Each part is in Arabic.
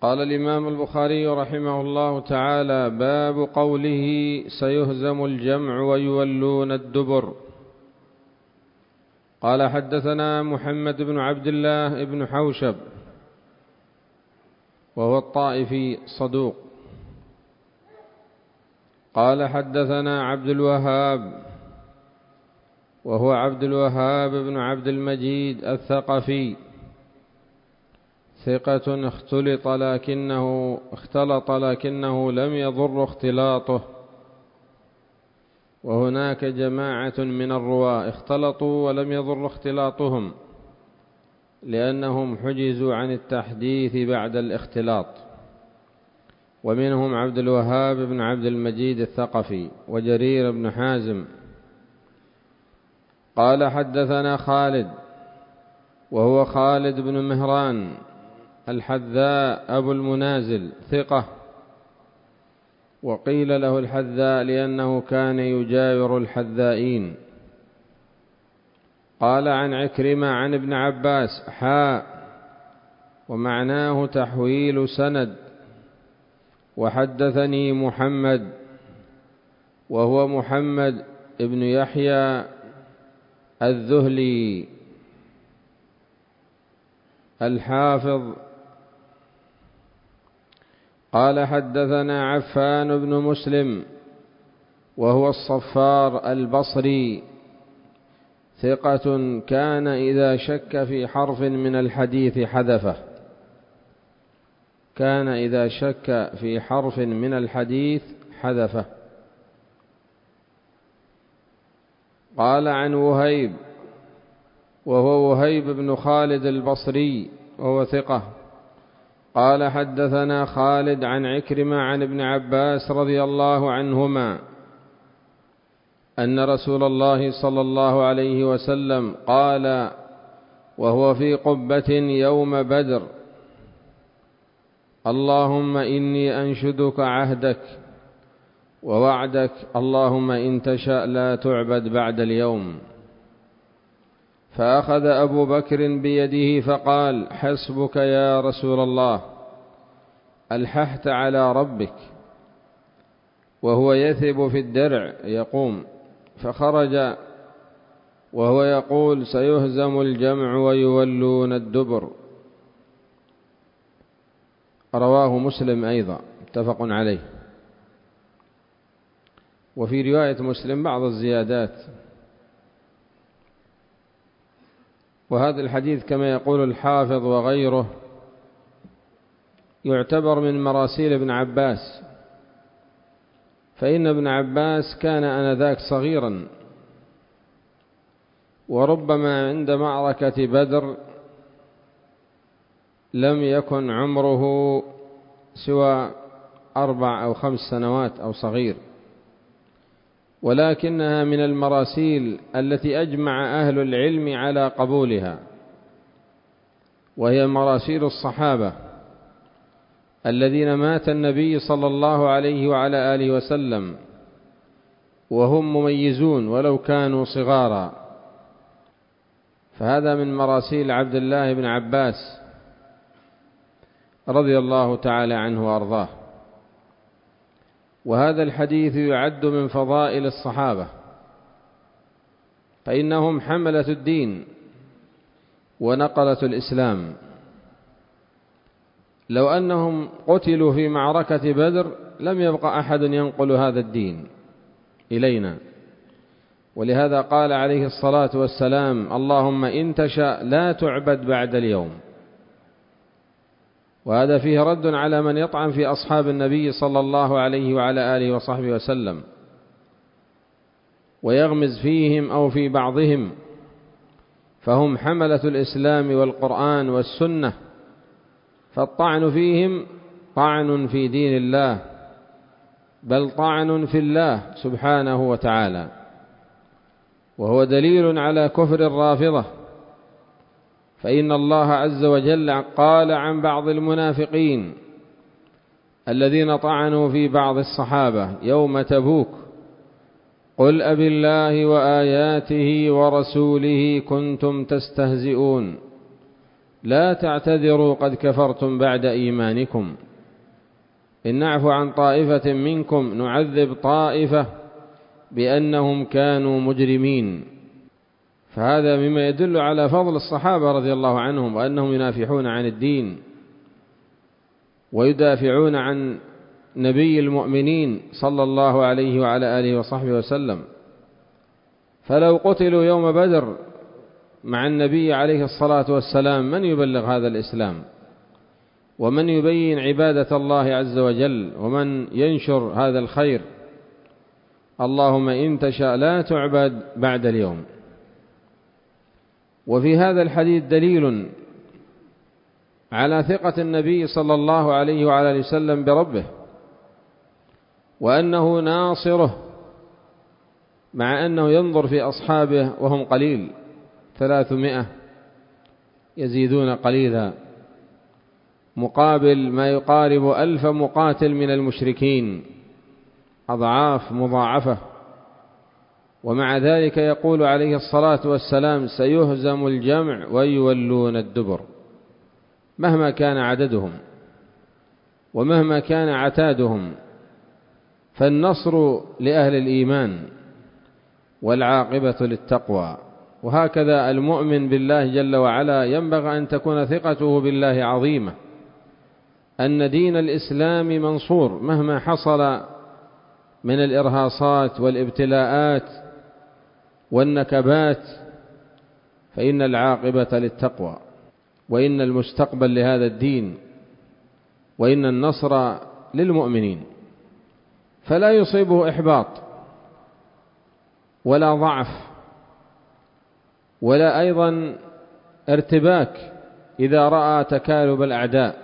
قال الإمام البخاري رحمه الله تعالى: باب قوله سيهزم الجمع ويولون الدبر. قال: حدثنا محمد بن عبد الله بن حوشب وهو الطائفي صدوق. قال: حدثنا عبد الوهاب وهو عبد الوهاب بن عبد المجيد الثقفي، ثقة اختلط لكنه لم يضر اختلاطه، وهناك جماعة من الرواة اختلطوا ولم يضر اختلاطهم لأنهم حجزوا عن التحديث بعد الاختلاط، ومنهم عبد الوهاب بن عبد المجيد الثقفي وجرير بن حازم. قال: حدثنا خالد وهو خالد بن مهران الحذاء أبو المنازل، ثقة، وقيل له الحذاء لأنه كان يجاور الحذائين. قال: عن عكرمة عن ابن عباس ومعناه تحويل سند. وحدثني محمد وهو محمد ابن يحيى الذهلي الحافظ. قال: حدثنا عفان بن مسلم وهو الصفار البصري، ثقة، كان إذا شك في حرف من الحديث حذفه. كان إذا شك في حرف من الحديث حذفه. قال: عن وهيب وهو وهيب بن خالد البصري وهو ثقة. قال: حدثنا خالد عن عكرمة عن ابن عباس رضي الله عنهما أن رسول الله صلى الله عليه وسلم قال وهو في قبة يوم بدر: اللهم إني أنشدك عهدك ووعدك، اللهم إن تشأ لا تعبد بعد اليوم. فأخذ أبو بكر بيده فقال: حسبك يا رسول الله، ألححت على ربك. وهو يثب في الدرع يقوم، فخرج وهو يقول: سيهزم الجمع ويولون الدبر. رواه مسلم أيضا، متفق عليه. وفي رواية مسلم بعض الزيادات. وهذا الحديث كما يقول الحافظ وغيره يعتبر من مراسيل ابن عباس، فإن ابن عباس كان آنذاك صغيرا، وربما عند معركة بدر لم يكن عمره سوى 4 أو 5 سنوات أو صغير، ولكنها من المراسيل التي أجمع أهل العلم على قبولها، وهي مراسيل الصحابة الذين مات النبي صلى الله عليه وعلى آله وسلم وهم مميزون ولو كانوا صغارا. فهذا من مراسيل عبد الله بن عباس رضي الله تعالى عنه وأرضاه. وهذا الحديث يعد من فضائل الصحابة، فإنهم حملة الدين ونقلة الإسلام. لو أنهم قتلوا في معركة بدر لم يبقى أحد ينقل هذا الدين إلينا. ولهذا قال عليه الصلاة والسلام: اللهم إن تشأ لا تعبد بعد اليوم. وهذا فيه رد على من يطعن في أصحاب النبي صلى الله عليه وعلى آله وصحبه وسلم ويغمز فيهم أو في بعضهم، فهم حملة الإسلام والقرآن والسنة، فالطعن فيهم طعن في دين الله، بل طعن في الله سبحانه وتعالى، وهو دليل على كفر الرافضة. فإن الله عز وجل قال عن بعض المنافقين الذين طعنوا في بعض الصحابة يوم تبوك: قل أبالله وآياته ورسوله كنتم تستهزئون لا تعتذروا قد كفرتم بعد إيمانكم إن نعفو عن طائفة منكم نعذب طائفة بأنهم كانوا مجرمين. فهذا مما يدل على فضل الصحابة رضي الله عنهم، وأنهم ينافحون عن الدين ويدافعون عن نبي المؤمنين صلى الله عليه وعلى آله وصحبه وسلم. فلو قتلوا يوم بدر مع النبي عليه الصلاة والسلام من يبلغ هذا الإسلام، ومن يبين عبادة الله عز وجل، ومن ينشر هذا الخير؟ اللهم إن تشاء لا تعبد بعد اليوم. وفي هذا الحديث دليل على ثقة النبي صلى الله عليه وعلى آله وسلم بربه، وأنه ناصره، مع أنه ينظر في أصحابه وهم قليل 300 يزيدون قليلا، مقابل ما يقارب 1000 مقاتل من المشركين، أضعاف مضاعفة. ومع ذلك يقول عليه الصلاة والسلام سيهزم الجمع ويولون الدبر، مهما كان عددهم ومهما كان عتادهم. فالنصر لأهل الإيمان والعاقبة للتقوى. وهكذا المؤمن بالله جل وعلا ينبغي أن تكون ثقته بالله عظيمة، أن دين الإسلام منصور مهما حصل من الإرهاصات والابتلاءات والنكبات، فإن العاقبة للتقوى، وإن المستقبل لهذا الدين، وإن النصر للمؤمنين. فلا يصيبه إحباط ولا ضعف ولا أيضا ارتباك إذا رأى تكالب الأعداء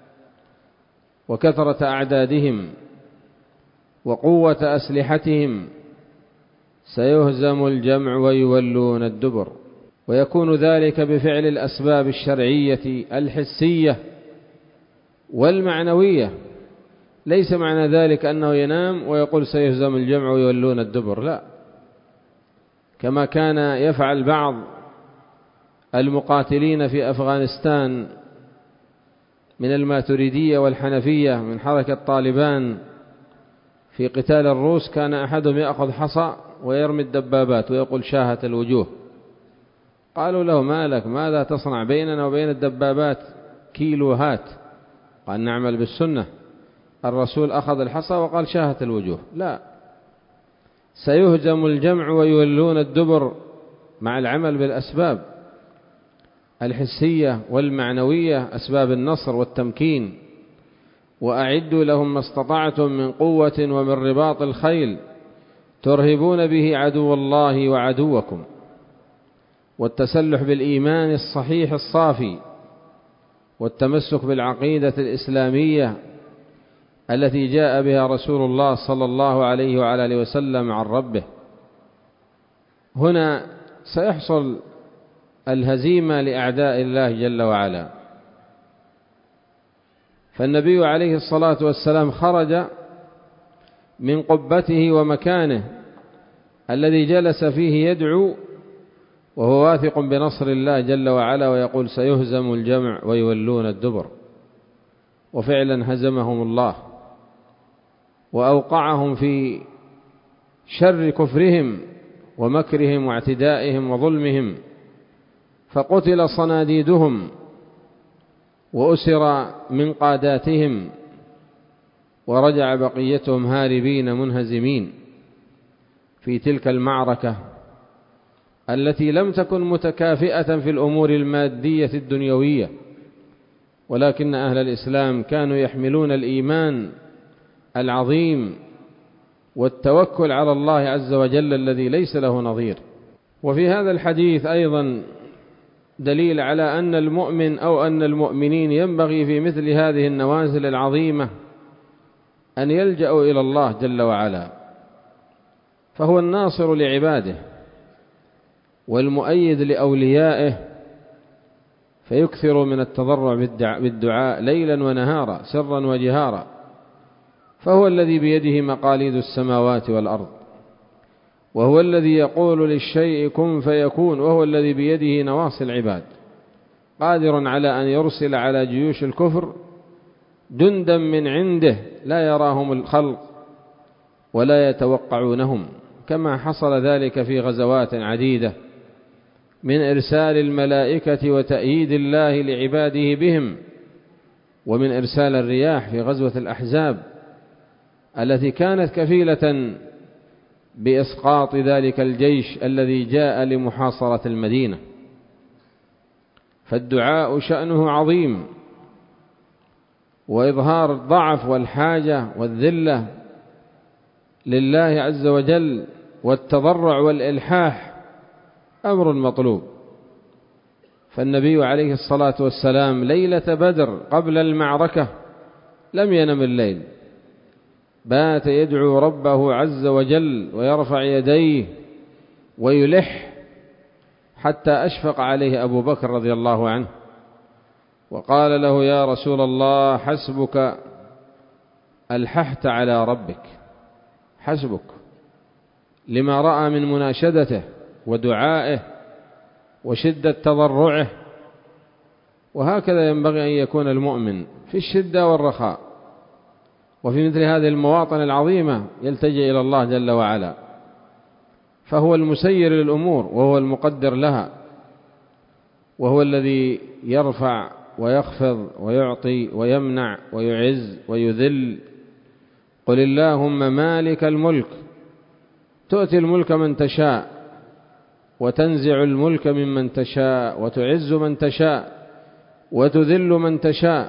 وكثرة أعدادهم وقوة أسلحتهم. سيهزم الجمع ويولون الدبر. ويكون ذلك بفعل الأسباب الشرعية الحسية والمعنوية. ليس معنى ذلك أنه ينام ويقول سيهزم الجمع ويولون الدبر، لا، كما كان يفعل بعض المقاتلين في أفغانستان من الماتريدية والحنفية من حركة طالبان في قتال الروس. كان أحدهم يأخذ حصى ويرمي الدبابات ويقول شاهت الوجوه. قالوا له ما لك، ماذا تصنع بيننا وبين الدبابات كيلوهات؟ قال نعمل بالسنة، الرسول أخذ الحصى وقال شاهت الوجوه. لا، سيهزم الجمع ويولون الدبر مع العمل بالأسباب الحسية والمعنوية، أسباب النصر والتمكين. وأعدوا لهم ما استطعتم من قوة ومن رباط الخيل ترهبون به عدو الله وعدوكم. والتسلح بالإيمان الصحيح الصافي، والتمسك بالعقيدة الإسلامية التي جاء بها رسول الله صلى الله عليه وعلى آله وسلم عن ربه. هنا سيحصل الهزيمة لأعداء الله جل وعلا. فالنبي عليه الصلاة والسلام خرج من قبته ومكانه الذي جلس فيه يدعو وهو واثق بنصر الله جل وعلا، ويقول سيهزم الجمع ويولون الدبر. وفعلا هزمهم الله وأوقعهم في شر كفرهم ومكرهم واعتدائهم وظلمهم، فقتل صناديدهم وأسر من قاداتهم، ورجع بقيتهم هاربين منهزمين في تلك المعركة التي لم تكن متكافئة في الأمور المادية الدنيوية، ولكن أهل الإسلام كانوا يحملون الإيمان العظيم والتوكل على الله عز وجل الذي ليس له نظير. وفي هذا الحديث أيضا دليل على أن المؤمن أو أن المؤمنين ينبغي في مثل هذه النوازل العظيمة أن يلجأوا إلى الله جل وعلا، فهو الناصر لعباده والمؤيد لأوليائه، فيكثر من التضرع بالدعاء ليلا ونهارا سرا وجهارا، فهو الذي بيده مقاليد السماوات والأرض، وهو الذي يقول للشيء كن فيكون، وهو الذي بيده نواصي العباد. قادر على أن يرسل على جيوش الكفر جندا من عنده لا يراهم الخلق ولا يتوقعونهم، كما حصل ذلك في غزوات عديدة من إرسال الملائكة وتأييد الله لعباده بهم، ومن إرسال الرياح في غزوة الأحزاب التي كانت كفيلة بإسقاط ذلك الجيش الذي جاء لمحاصرة المدينة. فالدعاء شأنه عظيم، وإظهار الضعف والحاجة والذلة لله عز وجل والتضرع والإلحاح أمر مطلوب. فالنبي عليه الصلاة والسلام ليلة بدر قبل المعركة لم ينم الليل، بات يدعو ربه عز وجل ويرفع يديه ويلح حتى أشفق عليه أبو بكر رضي الله عنه وقال له: يا رسول الله حسبك، ألححت على ربك، حسبك، لما رأى من مناشدته ودعائه وشدة تضرعه. وهكذا ينبغي أن يكون المؤمن في الشدة والرخاء، وفي مثل هذه المواطن العظيمة يلتجئ إلى الله جل وعلا، فهو المسير للأمور وهو المقدر لها، وهو الذي يرفع ويخفض ويعطي ويمنع ويعز ويذل. قل اللهم مالك الملك تؤتي الملك من تشاء وتنزع الملك ممن تشاء وتعز من تشاء وتذل من تشاء،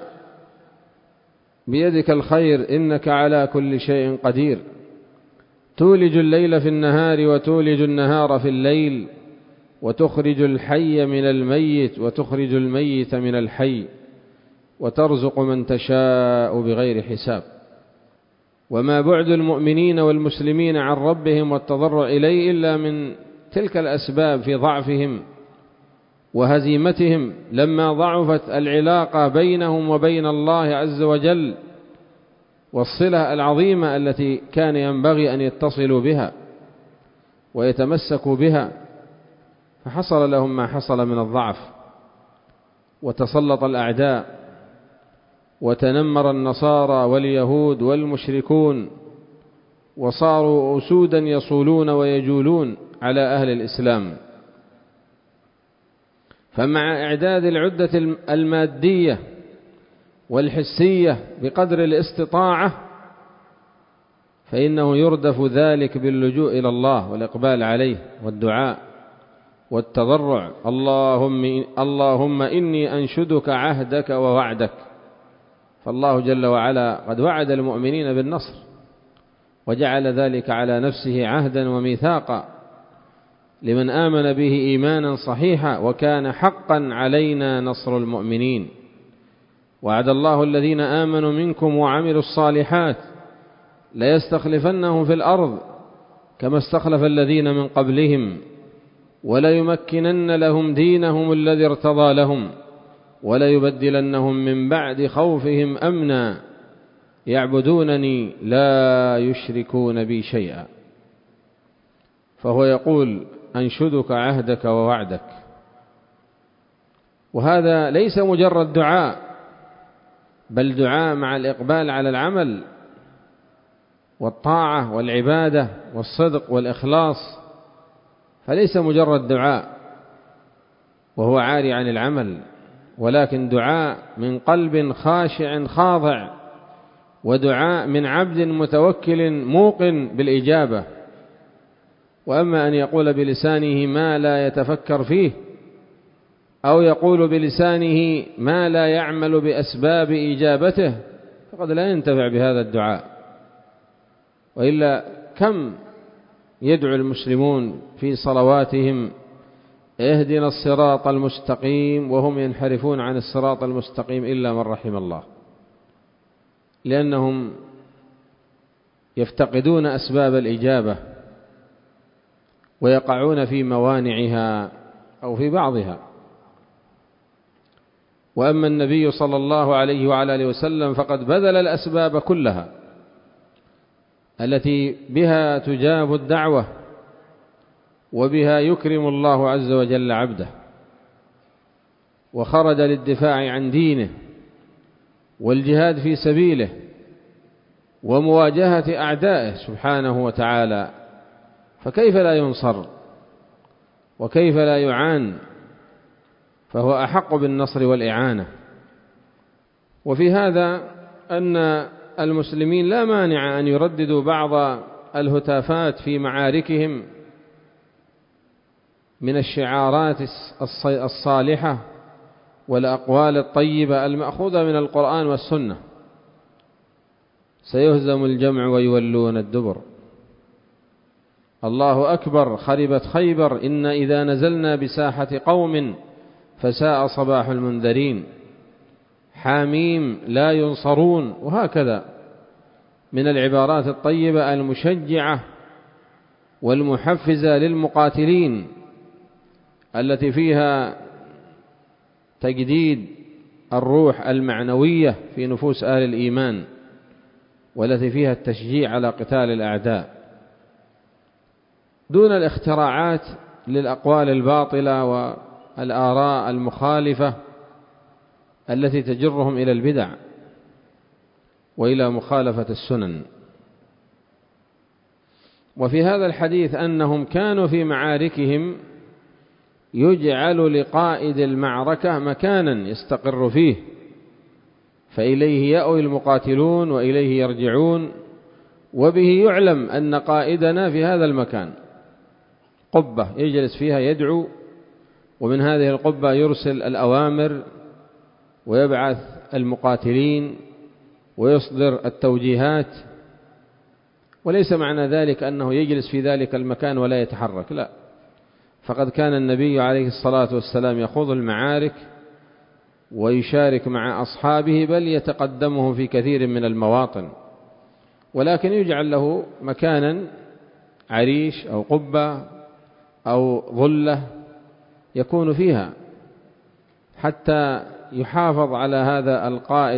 بيدك الخير إنك على كل شيء قدير، تولج الليل في النهار وتولج النهار في الليل، وتخرج الحي من الميت وتخرج الميت من الحي، وترزق من تشاء بغير حساب. وما بعد المؤمنين والمسلمين عن ربهم والتضرع إليه إلا من تلك الأسباب في ضعفهم وهزيمتهم، لما ضعفت العلاقة بينهم وبين الله عز وجل والصلة العظيمة التي كان ينبغي أن يتصلوا بها ويتمسكوا بها، فحصل لهم ما حصل من الضعف، وتسلط الأعداء وتنمر النصارى واليهود والمشركون، وصاروا أسودا يصولون ويجولون على أهل الإسلام. فمع إعداد العدة المادية والحسية بقدر الاستطاعة، فإنه يردف ذلك باللجوء إلى الله والإقبال عليه والدعاء والتضرع: اللهم إني أنشدك عهدك ووعدك. فالله جل وعلا قد وعد المؤمنين بالنصر، وجعل ذلك على نفسه عهدا وميثاقا لمن آمن به إيمانا صحيحا، وكان حقا علينا نصر المؤمنين. وعد الله الذين آمنوا منكم وعملوا الصالحات ليستخلفنهم في الأرض كما استخلف الذين من قبلهم، وليمكنن لهم دينهم الذي ارتضى لهم، وليبدلنهم من بعد خوفهم أمنا يعبدونني لا يشركون بي شيئا. فهو يقول: أنشدك عهدك ووعدك. وهذا ليس مجرد دعاء، بل دعاء مع الإقبال على العمل والطاعة والعبادة والصدق والإخلاص، فليس مجرد دعاء وهو عاري عن العمل، ولكن دعاء من قلب خاشع خاضع، ودعاء من عبد متوكل موقن بالإجابة. وأما أن يقول بلسانه ما لا يتفكر فيه، أو يقول بلسانه ما لا يعمل بأسباب إجابته، فقد لا ينتفع بهذا الدعاء. وإلا كم يدعو المسلمون في صلواتهم: اهدنا الصراط المستقيم، وهم ينحرفون عن الصراط المستقيم إلا من رحم الله، لأنهم يفتقدون أسباب الإجابة ويقعون في موانعها أو في بعضها. وأما النبي صلى الله عليه وعلى آله وسلم فقد بذل الأسباب كلها التي بها تجاب الدعوة وبها يكرم الله عز وجل عبده. وخرج للدفاع عن دينه والجهاد في سبيله ومواجهة أعدائه سبحانه وتعالى، فكيف لا ينصر وكيف لا يعان؟ فهو أحق بالنصر والإعانة. وفي هذا أن المسلمين لا مانع أن يرددوا بعض الهتافات في معاركهم من الشعارات الصالحة والأقوال الطيبة المأخوذة من القرآن والسنة: سيهزم الجمع ويولون الدبر، الله أكبر، خربت خيبر، إن إذا نزلنا بساحة قوم فساء صباح المنذرين، حاميم لا ينصرون. وهكذا من العبارات الطيبة المشجعة والمحفزة للمقاتلين التي فيها تجديد الروح المعنوية في نفوس أهل الإيمان، والتي فيها التشجيع على قتال الأعداء، دون الاختراعات للأقوال الباطلة والآراء المخالفة التي تجرهم إلى البدع وإلى مخالفة السنن. وفي هذا الحديث أنهم كانوا في معاركهم يجعل لقائد المعركة مكانا يستقر فيه، فإليه يأوي المقاتلون وإليه يرجعون، وبه يعلم أن قائدنا في هذا المكان، قبة يجلس فيها يدعو، ومن هذه القبة يرسل الأوامر ويبعث المقاتلين ويصدر التوجيهات. وليس معنى ذلك أنه يجلس في ذلك المكان ولا يتحرك، لا، فقد كان النبي عليه الصلاة والسلام يخوض المعارك ويشارك مع أصحابه، بل يتقدمهم في كثير من المواطن، ولكن يجعل له مكانا عريش أو قبة أو ظلة يكون فيها حتى يحافظ على هذا القائد،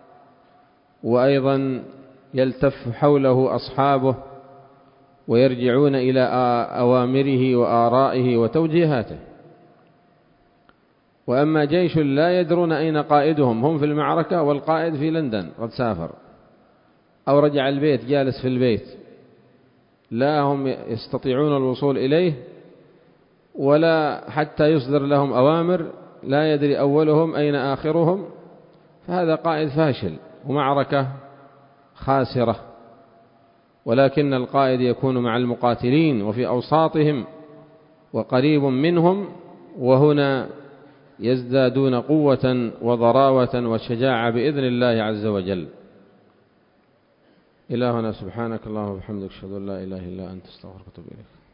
وأيضا يلتف حوله أصحابه ويرجعون إلى أوامره وآرائه وتوجيهاته. وأما جيش لا يدرون أين قائدهم، هم في المعركة والقائد في لندن قد سافر أو رجع البيت جالس في البيت، لا هم يستطيعون الوصول إليه ولا حتى يصدر لهم أوامر، لا يدري أولهم أين آخرهم، فهذا قائد فاشل ومعركة خاسرة. ولكن القائد يكون مع المقاتلين وفي أوساطهم وقريب منهم، وهنا يزدادون قوة وضراوة وشجاعة بإذن الله عز وجل. إلهنا سبحانك اللهم وبحمدك، أشهد أن لا إله إلا أنت، أستغفرك وأتوب إليك.